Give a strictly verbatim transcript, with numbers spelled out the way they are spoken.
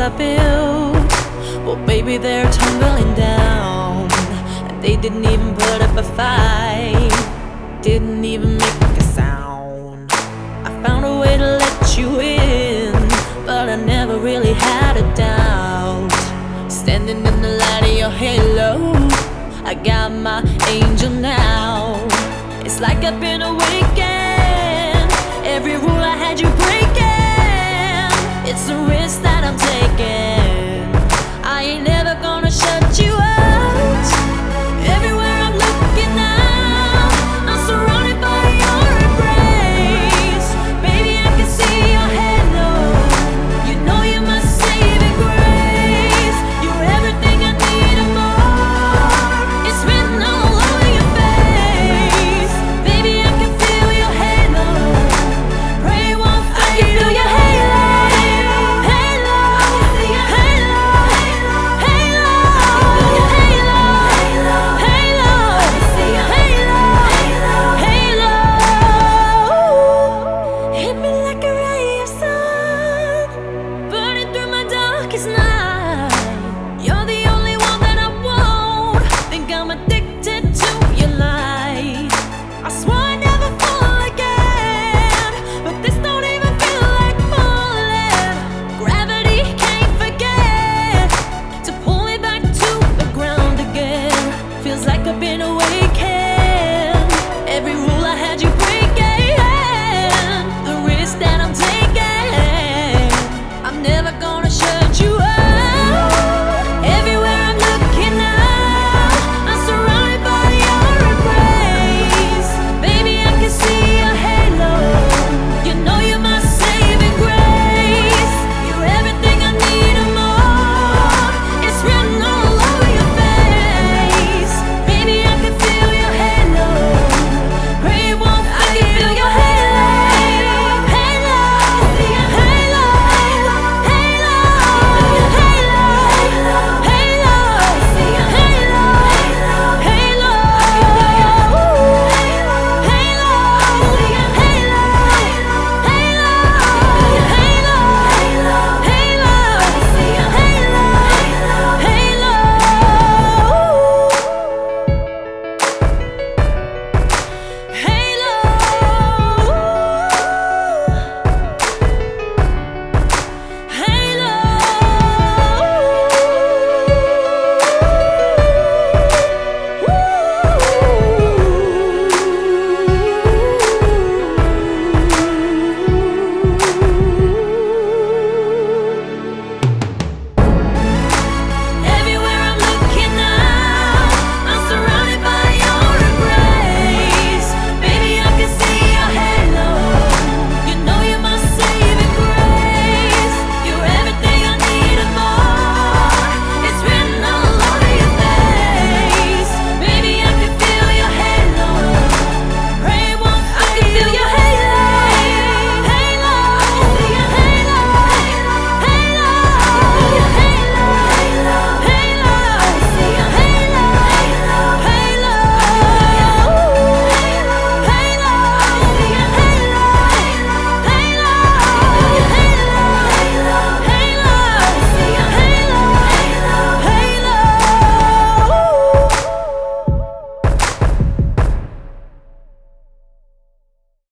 I built, well baby they're tumbling down. And they didn't even put up a fight, didn't even make a sound. I found a way to let you in, but I never really had a doubt. Standing in the light of your halo, I got my angel now. It's like I've been awakened, every rule I had you breaking. It's a risk that I'm taking, I ain't never